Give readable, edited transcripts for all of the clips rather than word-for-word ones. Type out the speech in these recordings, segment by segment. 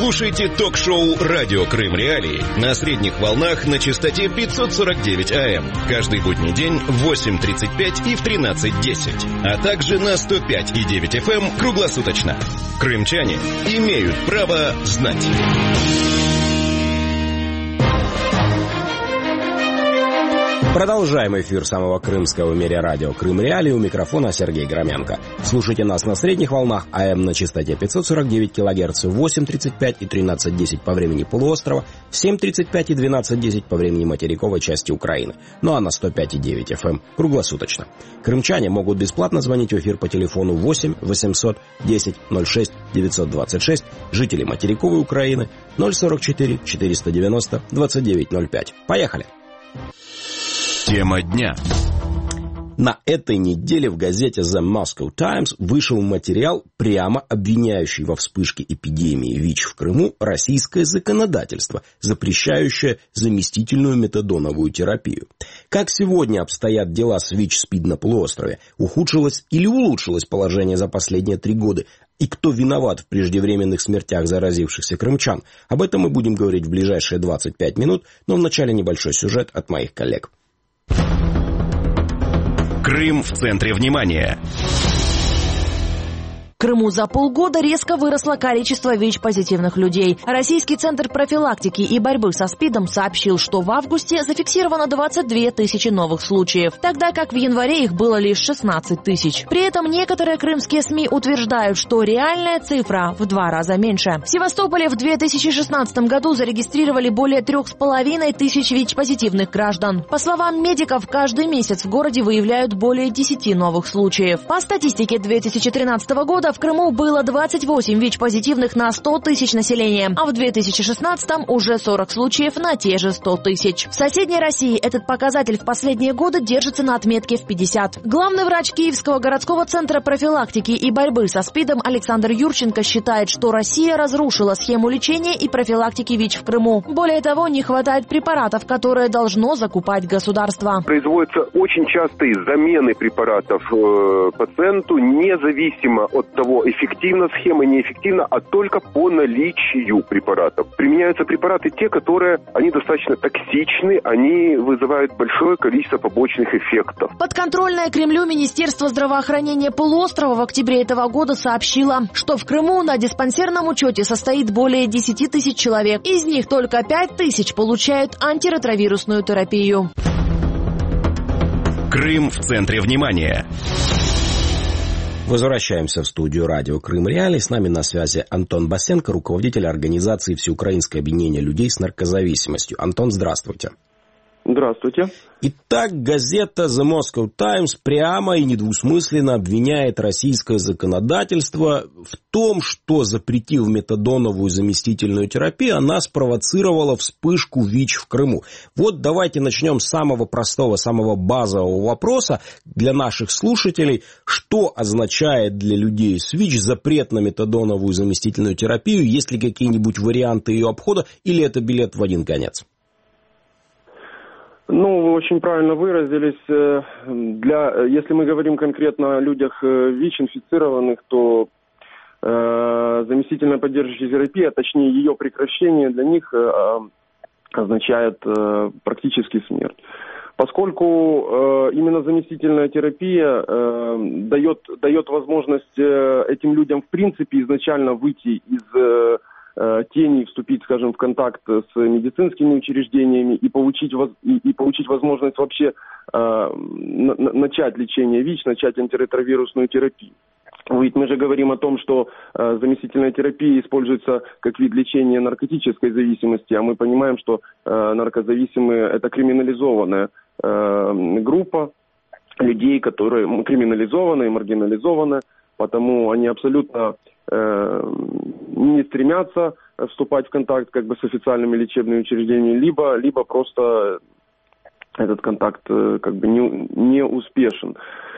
Слушайте ток-шоу «Радио Крым Реалии» на средних волнах на частоте 549 АМ. Каждый будний день в 8:35 и в 13:10. А также на 105,9 FM круглосуточно. Крымчане имеют право знать. Продолжаем эфир самого крымского в мире радио «Крым Реалии». У микрофона Сергей Громенко. Слушайте нас на средних волнах АМ на частоте 549 кГц в 8:35 и 13:10 по времени полуострова, в 7:35 и 12:10 по времени материковой части Украины. Ну а на 105,9 FM круглосуточно. Крымчане могут бесплатно звонить в эфир по телефону 8 800 10 06 926, жители материковой Украины 044 490 2905. Поехали! Тема дня. На этой неделе в газете The Moscow Times вышел материал, прямо обвиняющий во вспышке эпидемии ВИЧ в Крыму российское законодательство, запрещающее заместительную метадоновую терапию. Как сегодня обстоят дела с ВИЧ-СПИД на полуострове? Ухудшилось или улучшилось положение за последние 3 года? И кто виноват в преждевременных смертях заразившихся крымчан? Об этом мы будем говорить в ближайшие 25 минут, но вначале небольшой сюжет от моих коллег. Крым в центре внимания. В Крыму за полгода резко выросло количество ВИЧ-позитивных людей. Российский центр профилактики и борьбы со СПИДом сообщил, что в августе зафиксировано 22 тысячи новых случаев, тогда как в январе их было лишь 16 тысяч. При этом некоторые крымские СМИ утверждают, что реальная цифра в 2 раза меньше. В Севастополе в 2016 году зарегистрировали более 3,5 тысяч ВИЧ-позитивных граждан. По словам медиков, каждый месяц в городе выявляют более 10 новых случаев. По статистике 2013 года в Крыму было 28 ВИЧ-позитивных на 100 тысяч населения, а в 2016 уже 40 случаев на те же 100 тысяч. В соседней России этот показатель в последние годы держится на отметке в 50. Главный врач Киевского городского центра профилактики и борьбы со СПИДом Александр Юрченко считает, что Россия разрушила схему лечения и профилактики ВИЧ в Крыму. Более того, не хватает препаратов, которые должно закупать государство. Производятся очень частые замены препаратов пациенту, независимо от того, эффективна схема, неэффективна, а только по наличию препаратов. Применяются препараты те, которые, они достаточно токсичны, они вызывают большое количество побочных эффектов. Подконтрольное Кремлю Министерство здравоохранения полуострова в октябре этого года сообщило, что в Крыму на диспансерном учете состоит более 10 тысяч человек. Из них только 5 тысяч получают антиретровирусную терапию. Крым в центре внимания. Возвращаемся в студию радио «Крым Реалии». С нами на связи Антон Басенко, руководитель организации «Всеукраинское объединение людей с наркозависимостью». Антон, здравствуйте. Здравствуйте. Итак, газета The Moscow Times прямо и недвусмысленно обвиняет российское законодательство в том, что, запретив метадоновую заместительную терапию, она спровоцировала вспышку ВИЧ в Крыму. Вот давайте начнем с самого простого, самого базового вопроса для наших слушателей. Что означает для людей с ВИЧ запрет на метадоновую заместительную терапию? Есть ли какие-нибудь варианты ее обхода или это билет в один конец? Ну, вы очень правильно выразились. Если мы говорим конкретно о людях ВИЧ-инфицированных, то заместительная поддерживающая терапия, точнее ее прекращение для них означает практически смерть. Поскольку именно заместительная терапия дает возможность этим людям в принципе изначально выйти из тени, вступить, скажем, в контакт с медицинскими учреждениями и получить возможность вообще начать лечение ВИЧ, начать антиретровирусную терапию. Ведь мы же говорим о том, что заместительная терапия используется как вид лечения наркотической зависимости, а мы понимаем, что наркозависимые – это криминализованная группа людей, которые криминализованы и маргинализованы, потому они абсолютно не стремятся вступать в контакт как бы с официальными лечебными учреждениями, либо просто этот контакт как бы не успешен.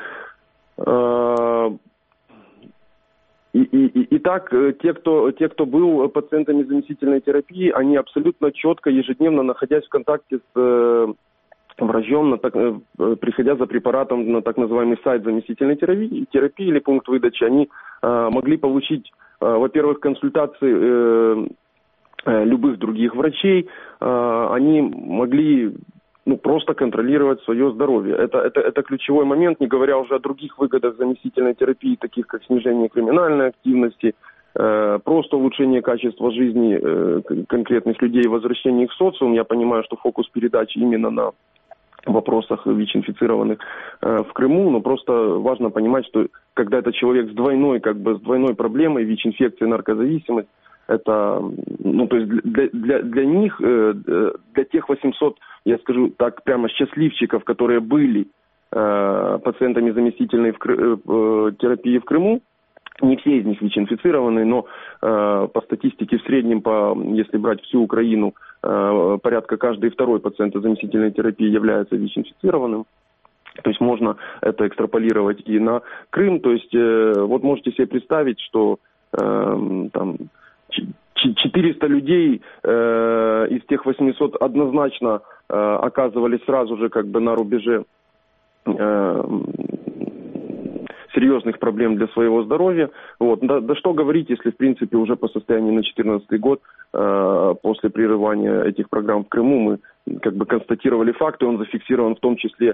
Итак, те, кто был пациентами заместительной терапии, они абсолютно четко, ежедневно, находясь в контакте с врачом, приходя за препаратом на так называемый сайт заместительной терапии или пункт выдачи, они могли получить, во-первых, консультации любых других врачей, они могли просто контролировать свое здоровье. Это ключевой момент, не говоря уже о других выгодах заместительной терапии, таких как снижение криминальной активности, просто улучшение качества жизни конкретных людей и возвращение их в социум. Я понимаю, что фокус передачи именно на вопросах ВИЧ-инфицированных в Крыму, но просто важно понимать, что когда это человек с двойной проблемой, ВИЧ-инфекция, наркозависимость, это, то есть для них, для тех 800, я скажу так, прямо счастливчиков, которые были пациентами заместительной терапии в Крыму, не все из них ВИЧ-инфицированы, но по статистике в среднем, если брать всю Украину, порядка каждый второй пациент заместительной терапии является ВИЧ-инфицированным. То есть можно это экстраполировать и на Крым. То есть вот можете себе представить, что там 400 людей из тех 800 однозначно оказывались сразу же как бы на рубеже серьезных проблем для своего здоровья. Вот. Да что говорить, если в принципе уже по состоянию на 2014 год, после прерывания этих программ в Крыму, мы как бы констатировали факт, и он зафиксирован в том числе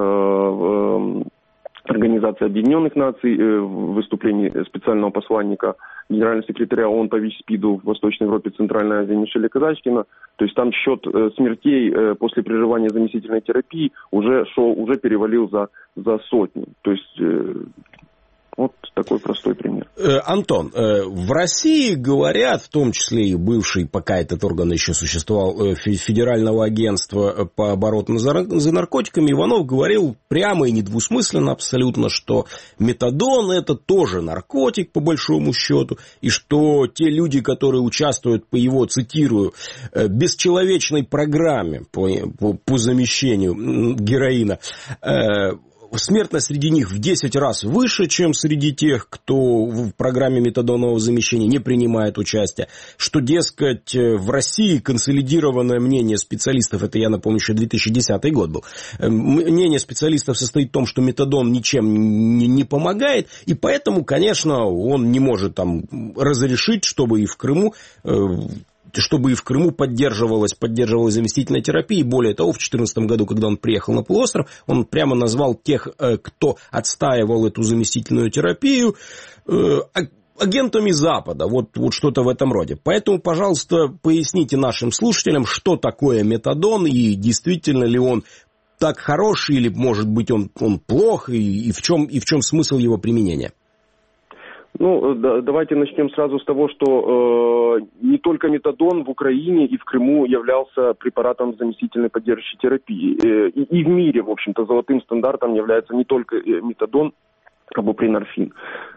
в Организации Объединенных Наций, в выступлении специального посланника генерального секретаря ООН по ВИЧ-СПИДу в Восточной Европе, Центральной Азии Мишеля Казачкина. То есть там счет смертей после прерывания заместительной терапии уже перевалил за сотню. То есть вот такой простой пример. Антон, в России говорят, в том числе и бывший, пока этот орган еще существовал, Федерального агентства по обороту за наркотиками, Иванов говорил прямо и недвусмысленно абсолютно, что метадон это тоже наркотик по большому счету, и что те люди, которые участвуют по его, цитирую, бесчеловечной программе по замещению героина, смертность среди них в 10 раз выше, чем среди тех, кто в программе метадонового замещения не принимает участие. Что, дескать, в России консолидированное мнение специалистов, это, я напомню, еще 2010 год был, мнение специалистов состоит в том, что метадон ничем не помогает, и поэтому, конечно, он не может там разрешить, чтобы и в Крыму поддерживалась заместительная терапия. И более того, в 2014 году, когда он приехал на полуостров, он прямо назвал тех, кто отстаивал эту заместительную терапию, агентами Запада. Вот что-то в этом роде. Поэтому, пожалуйста, поясните нашим слушателям, что такое метадон, и действительно ли он так хороший, или, может быть, он плох, и в чем смысл его применения? Давайте начнем сразу с того, что не только метадон в Украине и в Крыму являлся препаратом заместительной поддерживающей терапии. И в мире, в общем-то, золотым стандартом является не только метадон, а бупринорфин.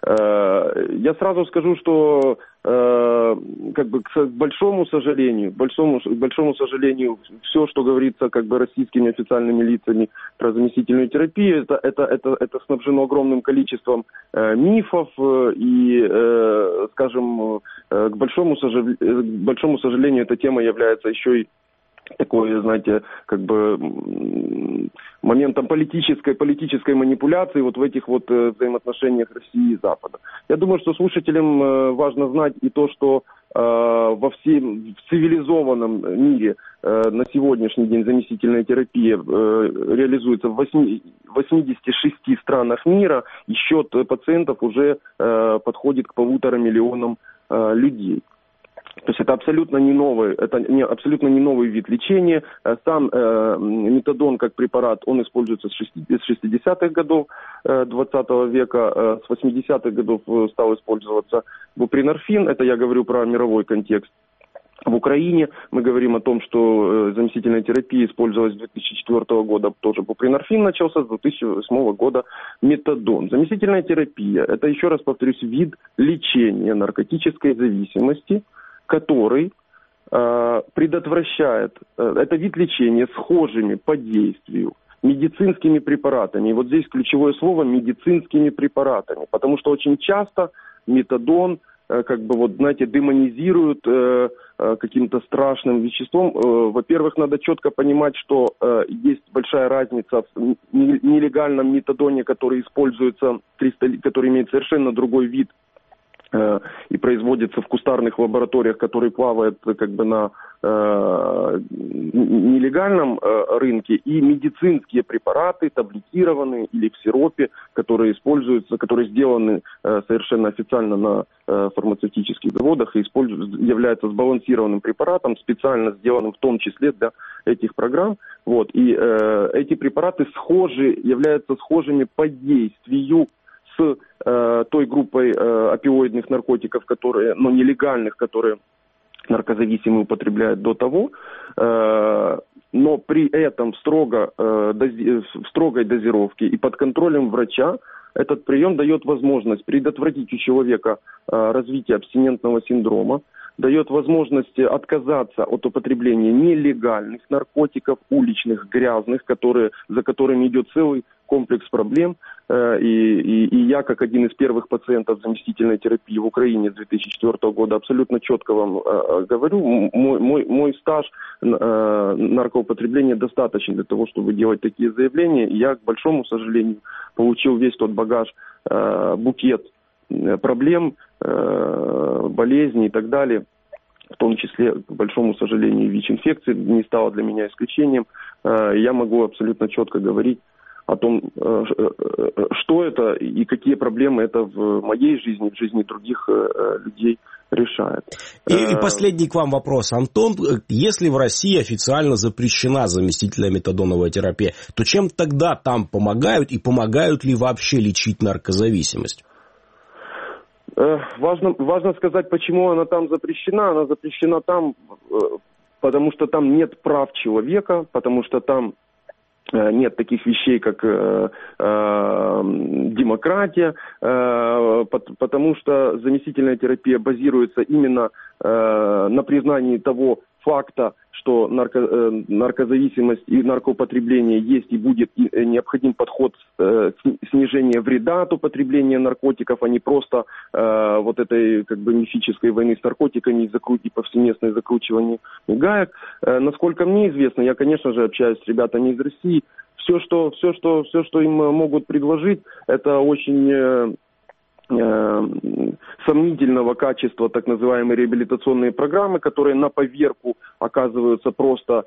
Я сразу скажу, что к большому сожалению, все, что говорится скими официальными лицами про заместительную терапию, это снабжено огромным количеством мифов и, к большому сожалению, эта тема является еще и такой, знаете, моментом политической манипуляции вот в этих вот взаимоотношениях России и Запада. Я думаю, что слушателям важно знать и то, что в цивилизованном мире на сегодняшний день заместительная терапия реализуется в 86 странах мира, и счет пациентов уже подходит к 1,5 миллионам людей. То есть это абсолютно не новый вид лечения. Сам метадон как препарат, он используется с 60-х годов 20 века. С 80-х годов стал использоваться бупринорфин. Это я говорю про мировой контекст. В Украине мы говорим о том, что заместительная терапия использовалась с 2004 года, тоже бупринорфин начался, с 2008 года метадон. Заместительная терапия – это, еще раз повторюсь, вид лечения наркотической зависимости, который предотвращает, это вид лечения схожими по действию медицинскими препаратами. И вот здесь ключевое слово медицинскими препаратами, потому что очень часто метадон демонизируют каким-то страшным веществом. Во-первых, надо четко понимать, что есть большая разница в нелегальном метадоне, который используется, который имеет совершенно другой вид и производится в кустарных лабораториях, которые плавают как бы на нелегальном рынке, и медицинские препараты, таблетированные или в сиропе, которые используются, которые сделаны совершенно официально на фармацевтических заводах и являются сбалансированным препаратом, специально сделанным в том числе для этих программ. Вот. И эти препараты являются схожими по действию с той группой опиоидных наркотиков, которые, но нелегальных, которые наркозависимые употребляют до того, но при этом в строгой дозировке и под контролем врача этот прием дает возможность предотвратить у человека развитие абстинентного синдрома, дает возможность отказаться от употребления нелегальных наркотиков, уличных, грязных, за которыми идет целый комплекс проблем. И я, как один из первых пациентов заместительной терапии в Украине с 2004 года, абсолютно четко вам говорю, мой стаж наркоупотребления достаточен для того, чтобы делать такие заявления. Я, к большому сожалению, получил весь тот багаж, букет проблем, болезней и так далее, в том числе, к большому сожалению, ВИЧ-инфекция не стала для меня исключением. Я могу абсолютно четко говорить о том, что это и какие проблемы это в моей жизни, в жизни других людей решает. И последний к вам вопрос, Антон. Если в России официально запрещена заместительная метадоновая терапия, то чем тогда там помогают и помогают ли вообще лечить наркозависимость? Важно сказать, почему она там запрещена. Она запрещена там, потому что там нет прав человека, потому что там нет таких вещей, как демократия, потому что заместительная терапия базируется именно на признании того факта, что наркозависимость и наркоупотребление есть и будет необходим подход снижения вреда от употребления наркотиков, а не просто вот этой как бы мифической войны с наркотиками и повсеместное закручивание гаек. Насколько мне известно, я, конечно же, общаюсь с ребятами из России, все, что им могут предложить, это очень сомнительного качества так называемые реабилитационные программы, которые на поверку оказываются просто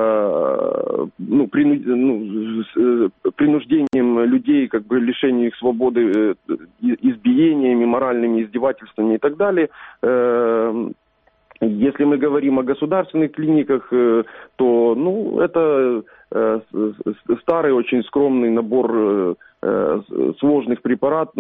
принуждением людей, как бы лишением их свободы, избиениями, моральными издевательствами и так далее. Если мы говорим о государственных клиниках, то это старый, очень скромный набор сложных препаратов,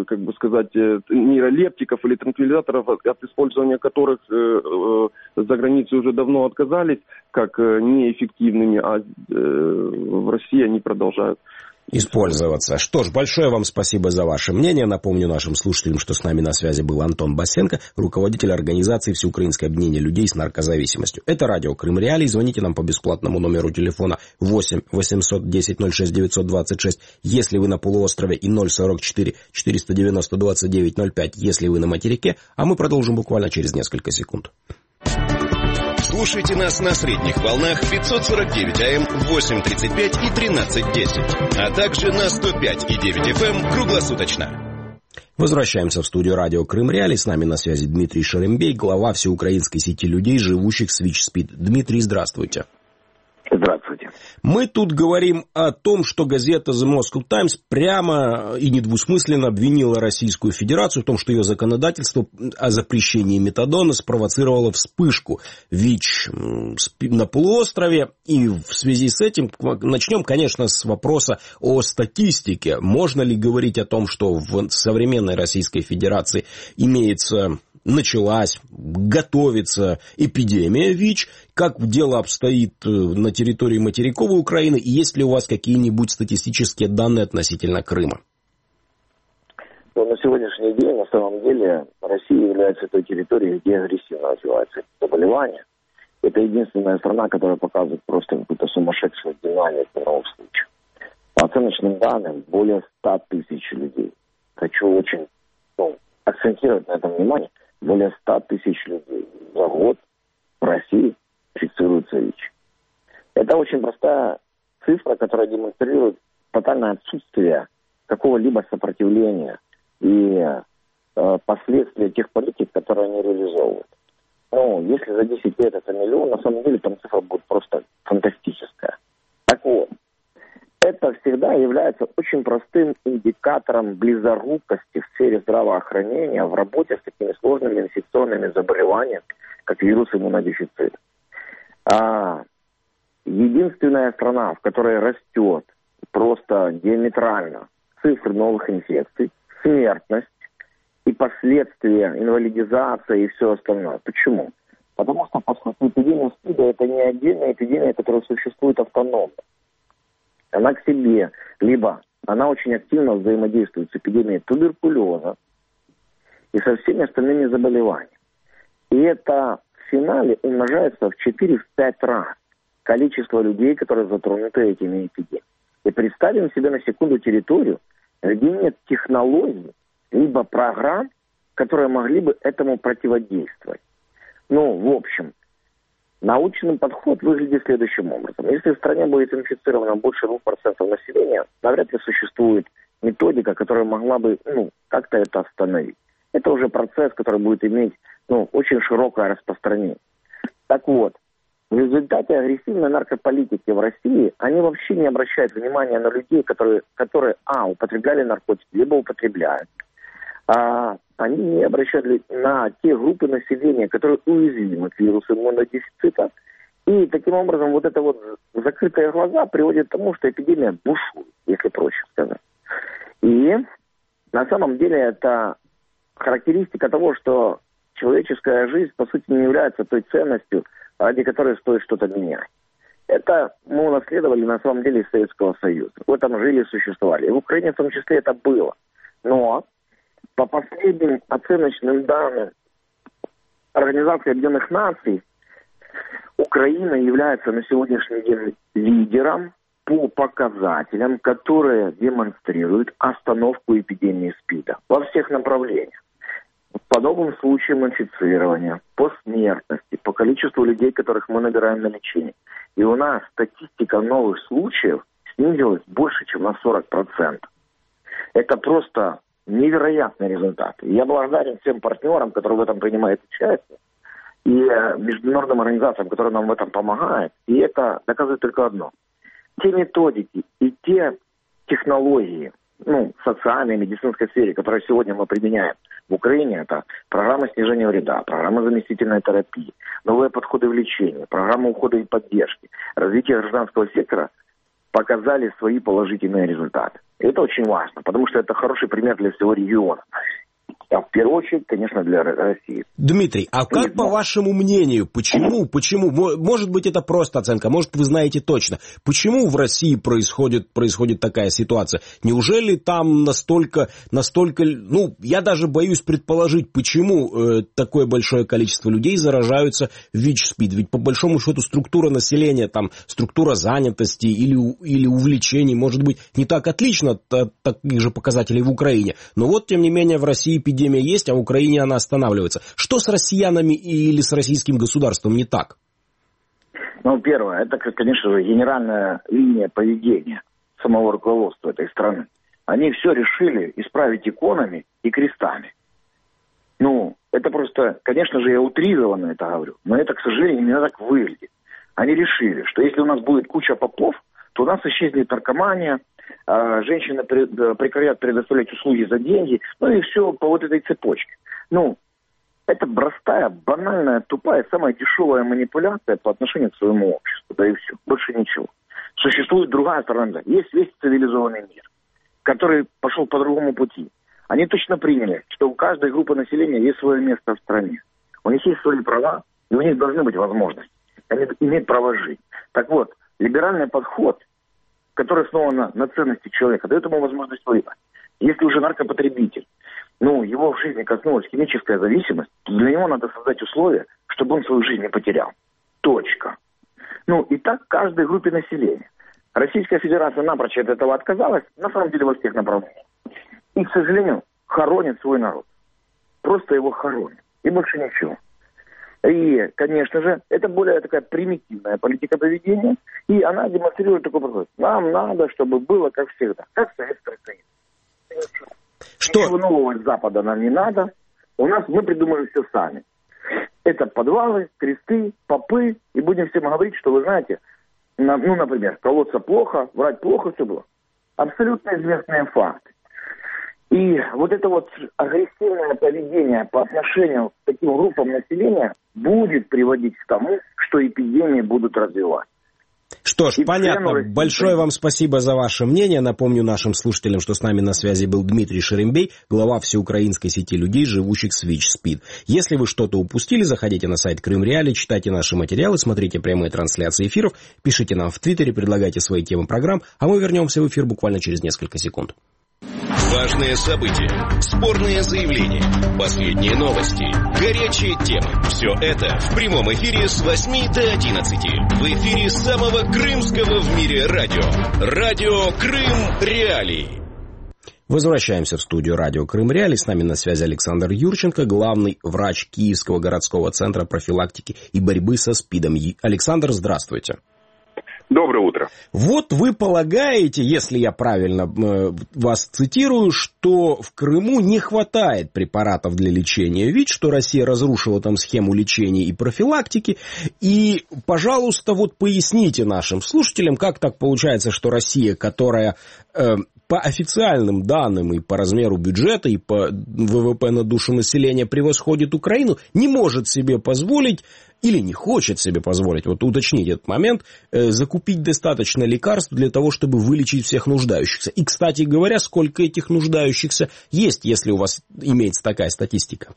нейролептиков или транквилизаторов, от использования которых за границей уже давно отказались, как неэффективными, а в России они продолжают использоваться. Что ж, большое вам спасибо за ваше мнение. Напомню нашим слушателям, что с нами на связи был Антон Басенко, руководитель организации Всеукраинское объединение людей с наркозависимостью. Это радио Крым Реалии. Звоните нам по бесплатному номеру телефона 8 800 10 06 926, если вы на полуострове, и 044 490 29 05, если вы на материке. А мы продолжим буквально через несколько секунд. Слушайте нас на средних волнах 549 АМ, 8:35 и 13:10, а также на 105,9 FM круглосуточно. Возвращаемся в студию радио Крым Реалии. С нами на связи Дмитрий Шерембей, глава всеукраинской сети людей, живущих с ВИЧ-СПИД. Дмитрий, здравствуйте. Здравствуйте. Мы тут говорим о том, что газета The Moscow Times прямо и недвусмысленно обвинила Российскую Федерацию в том, что ее законодательство о запрещении метадона спровоцировало вспышку ВИЧ на полуострове. И в связи с этим начнем, конечно, с вопроса о статистике. Можно ли говорить о том, что в современной Российской Федерации началась, готовится эпидемия ВИЧ, как дело обстоит на территории материковой Украины, и есть ли у вас какие-нибудь статистические данные относительно Крыма? На сегодняшний день, на самом деле, Россия является той территорией, где агрессивно развивается заболевание. Это единственная страна, которая показывает просто какую-то сумасшедшую динамику новых случаев. По оценочным данным, более 100 тысяч людей. Хочу очень акцентировать на этом внимание. Более 100 тысяч людей за год в России фиксируется ВИЧ. Это очень простая цифра, которая демонстрирует тотальное отсутствие какого-либо сопротивления и последствия тех политик, которые они реализовывают. Ну, если за 10 лет это миллион, на самом деле там цифра будет просто фантастическая. Так вот, это всегда является очень простым индикатором близорукости в сфере здравоохранения в работе с такими сложными инфекционными заболеваниями, как вирус иммунодефицита. Единственная страна, в которой растет просто диаметрально цифры новых инфекций, смертность и последствия, инвалидизация и все остальное. Почему? Потому что, поскольку эпидемия СПИДа – это не отдельная эпидемия, которая существует автономно. Она к себе, либо она очень активно взаимодействует с эпидемией туберкулеза и со всеми остальными заболеваниями. И это в финале умножается в 4-5 раз количество людей, которые затронуты этими эпидемиями. И представим себе на секунду территорию, где нет технологий, либо программ, которые могли бы этому противодействовать. Ну, в общем, научный подход выглядит следующим образом. Если в стране будет инфицировано больше 2% населения, навряд ли существует методика, которая могла бы как-то это остановить. Это уже процесс, который будет иметь очень широкое распространение. Так вот, в результате агрессивной наркополитики в России они вообще не обращают внимания на людей, которые употребляли наркотики, либо употребляют. Они не обращают на те группы населения, которые уязвимы к вирусу иммунодефицита. И таким образом вот это вот закрытые глаза приводит к тому, что эпидемия бушует, если проще сказать. И на самом деле это характеристика того, что человеческая жизнь, по сути, не является той ценностью, ради которой стоит что-то менять. Это мы унаследовали, на самом деле, из Советского Союза. В этом жили и существовали. И в Украине в том числе это было. Но по последним оценочным данным Организации Объединенных Наций, Украина является на сегодняшний день лидером по показателям, которые демонстрируют остановку эпидемии СПИДа во всех направлениях. По новым случаям инфицирования, по смертности, по количеству людей, которых мы набираем на лечение. И у нас статистика новых случаев снизилась больше, чем на 40%. Это просто невероятный результат. Я благодарен всем партнерам, которые в этом принимают участие, и международным организациям, которые нам в этом помогают. И это доказывает только одно. Те методики и те технологии, в социальной, медицинской сфере, которые сегодня мы применяем в Украине, это программа снижения вреда, программа заместительной терапии, новые подходы в лечении, программа ухода и поддержки, развитие гражданского сектора, показали свои положительные результаты. И это очень важно, потому что это хороший пример для всего региона. А в первую очередь, конечно, для России. Дмитрий, а как по вашему мнению, почему, может быть, это просто оценка, может, вы знаете точно, почему в России происходит такая ситуация? Неужели там настолько, я даже боюсь предположить, почему такое большое количество людей заражаются ВИЧ-СПИД? Ведь по большому счету структура населения, структура занятости или увлечений, может быть, не так отлична от таких же показателей в Украине. Но вот, тем не менее, в России эпидемия есть, а в Украине она останавливается. Что с россиянами или с российским государством не так? Первое, это, конечно же, генеральная линия поведения самого руководства этой страны. Они все решили исправить иконами и крестами. Это просто, конечно же, я утрированно это говорю, но это, к сожалению, именно так выглядит. Они решили, что если у нас будет куча попов, то у нас исчезнет наркомания, женщины прекратят предоставлять услуги за деньги, и все по вот этой цепочке. Это простая, банальная, тупая, самая дешевая манипуляция по отношению к своему обществу, да и все, больше ничего. Существует другая сторона, есть весь цивилизованный мир, который пошел по другому пути. Они точно приняли, что у каждой группы населения есть свое место в стране. У них есть свои права, и у них должны быть возможности. Они имеют право жить. Так вот, либеральный подход, который основан на ценности человека, дает ему возможность выбора. Если уже наркопотребитель, его в жизни коснулась химическая зависимость, то для него надо создать условия, чтобы он свою жизнь не потерял. Точка. И так каждой группе населения. Российская Федерация напрочь от этого отказалась, на самом деле во всех направлениях. И, к сожалению, хоронит свой народ. Просто его хоронит. И больше ничего. И, конечно же, это более такая примитивная политика поведения, и она демонстрирует такой подход. Нам надо, чтобы было как всегда, как в Советском Союзе. Ничего нового с Запада нам не надо. Мы придумали все сами. Это подвалы, кресты, попы. И будем всем говорить, что вы знаете, например, колоться плохо, врать плохо, все было. Абсолютно известные факты. И вот это вот агрессивное поведение по отношению к таким группам населения будет приводить к тому, что эпидемии будут развиваться. Что ж, понятно. Большое вам спасибо за ваше мнение. Напомню нашим слушателям, что с нами на связи был Дмитрий Шерембей, глава всеукраинской сети людей, живущих с ВИЧ-СПИД. Если вы что-то упустили, заходите на сайт Крым Реалии, читайте наши материалы, смотрите прямые трансляции эфиров, пишите нам в Твиттере, предлагайте свои темы программ, а мы вернемся в эфир буквально через несколько секунд. Важные события, спорные заявления, последние новости, горячие темы. Все это в прямом эфире с 8 до 11. В эфире самого крымского в мире радио. Радио Крым Реалии. Возвращаемся в студию радио Крым Реалии. С нами на связи Александр Юрченко, главный врач Киевского городского центра профилактики и борьбы со СПИДом. Александр, здравствуйте. Доброе утро. Вот вы полагаете, если я правильно вас цитирую, что в Крыму не хватает препаратов для лечения ВИЧ, что Россия разрушила там схему лечения и профилактики. И, пожалуйста, вот поясните нашим слушателям, как так получается, что Россия, которая по официальным данным и по размеру бюджета, и по ВВП на душу населения превосходит Украину, не может себе позволить или не хочет себе позволить, вот уточнить этот момент, закупить достаточно лекарств для того, чтобы вылечить всех нуждающихся. И, кстати говоря, сколько этих нуждающихся есть, если у вас имеется такая статистика?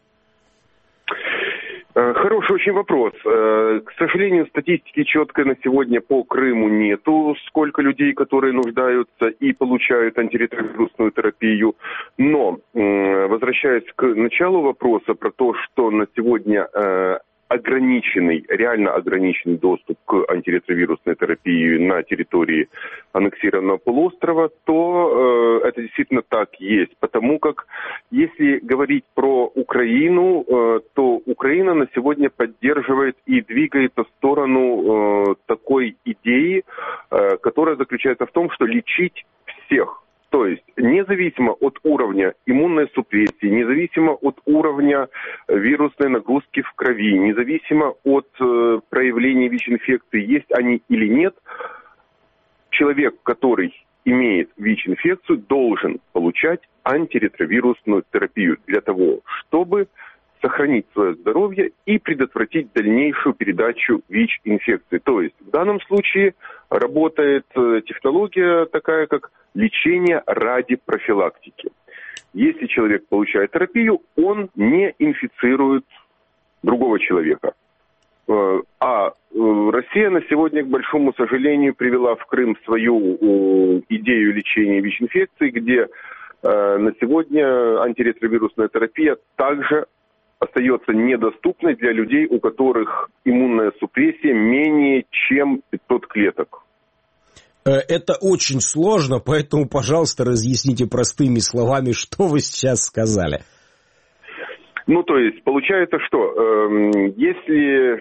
Хороший очень вопрос. К сожалению, статистики четкой на сегодня по Крыму нету, сколько людей, которые нуждаются и получают антиретровирусную терапию. Но, возвращаясь к началу вопроса про то, что на сегодня реально ограниченный доступ к антиретровирусной терапии на территории аннексированного полуострова, то это действительно так есть. Потому как, если говорить про Украину, то Украина на сегодня поддерживает и двигается в сторону такой идеи, которая заключается в том, что лечить всех. То есть, независимо от уровня иммунной супрессии, независимо от уровня вирусной нагрузки в крови, независимо от проявления ВИЧ-инфекции, есть они или нет, человек, который имеет ВИЧ-инфекцию, должен получать антиретровирусную терапию для того, чтобы сохранить свое здоровье и предотвратить дальнейшую передачу ВИЧ-инфекции. То есть в данном случае работает технология такая, как лечение ради профилактики. Если человек получает терапию, он не инфицирует другого человека. А Россия на сегодня, к большому сожалению, привела в Крым свою идею лечения ВИЧ-инфекции, где на сегодня антиретровирусная терапия также остается недоступной для людей, у которых иммунная супрессия менее чем 500 клеток. Это очень сложно, поэтому, пожалуйста, разъясните простыми словами, что вы сейчас сказали. То есть, получается, что если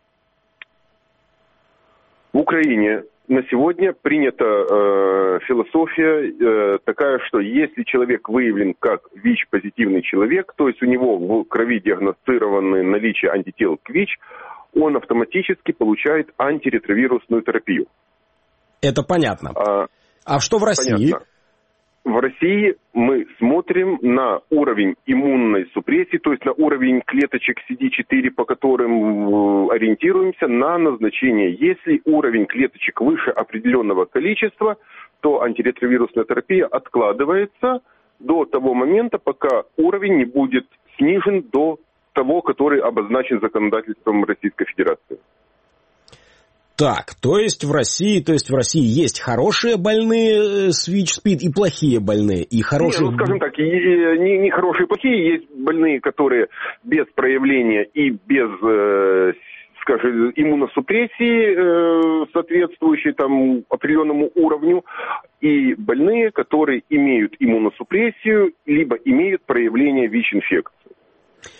в Украине на сегодня принята философия такая, что если человек выявлен как ВИЧ-позитивный человек, то есть у него в крови диагностировано наличие антител к ВИЧ, он автоматически получает антиретровирусную терапию. Это понятно. А что в России? Понятно. В России мы смотрим на уровень иммунной супрессии, то есть на уровень клеточек CD4, по которым ориентируемся на назначение. Если уровень клеточек выше определенного количества, то антиретровирусная терапия откладывается до того момента, пока уровень не будет снижен до того, который обозначен законодательством Российской Федерации. Так, то есть в России есть хорошие больные с ВИЧ-СПИД и плохие больные. И хорошие... скажем так, не хорошие и плохие, есть больные, которые без проявления и без, скажем, иммуносупрессии, соответствующей там определенному уровню, и больные, которые имеют иммуносупрессию, либо имеют проявление ВИЧ-инфекции.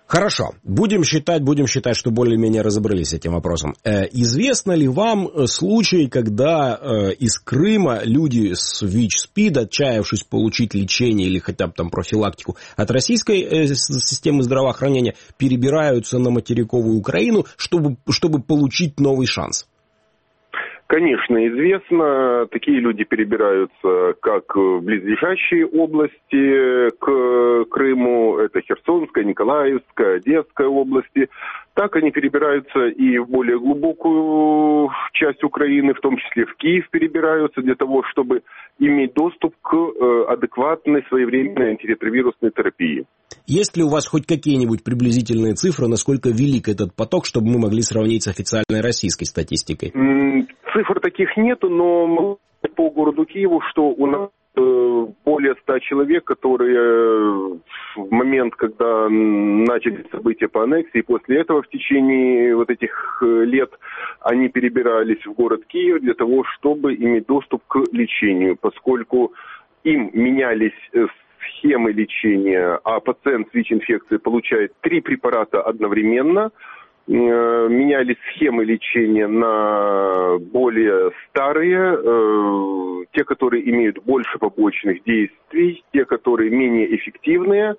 Хорошо. Будем считать, что более-менее разобрались с этим вопросом. Известно ли вам случай, когда из Крыма люди с ВИЧ-СПИД, отчаявшись получить лечение или хотя бы там профилактику от российской системы здравоохранения, перебираются на материковую Украину, чтобы получить новый шанс? Конечно, известно, такие люди перебираются как в близлежащие области к Крыму, это Херсонская, Николаевская, Одесская области, так они перебираются и в более глубокую часть Украины, в том числе в Киев перебираются для того, чтобы иметь доступ к адекватной своевременной антиретровирусной терапии. Есть ли у вас хоть какие-нибудь приблизительные цифры, насколько велик этот поток, чтобы мы могли сравнить с официальной российской статистикой? Цифр таких нету, но по городу Киеву, что у нас более 100 человек, которые в момент, когда начались события по аннексии, после этого в течение вот этих лет они перебирались в город Киев для того, чтобы иметь доступ к лечению, поскольку им менялись схемы лечения, а пациент с ВИЧ-инфекцией получает 3 препарата одновременно, менялись схемы лечения на более старые, те, которые имеют больше побочных действий, те, которые менее эффективные,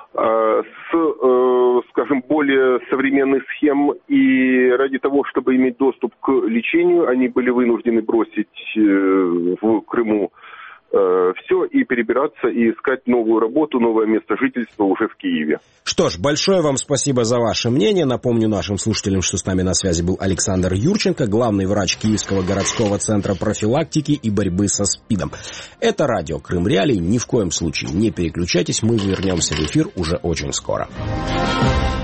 с, скажем, более современных схем. И ради того, чтобы иметь доступ к лечению, они были вынуждены бросить в Крыму все и перебираться и искать новую работу, новое место жительства уже в Киеве. Что ж, большое вам спасибо за ваше мнение. Напомню нашим слушателям, что с нами на связи был Александр Юрченко, главный врач Киевского городского центра профилактики и борьбы со СПИДом. Это радио Крым Реалии. Ни в коем случае не переключайтесь, мы вернемся в эфир уже очень скоро.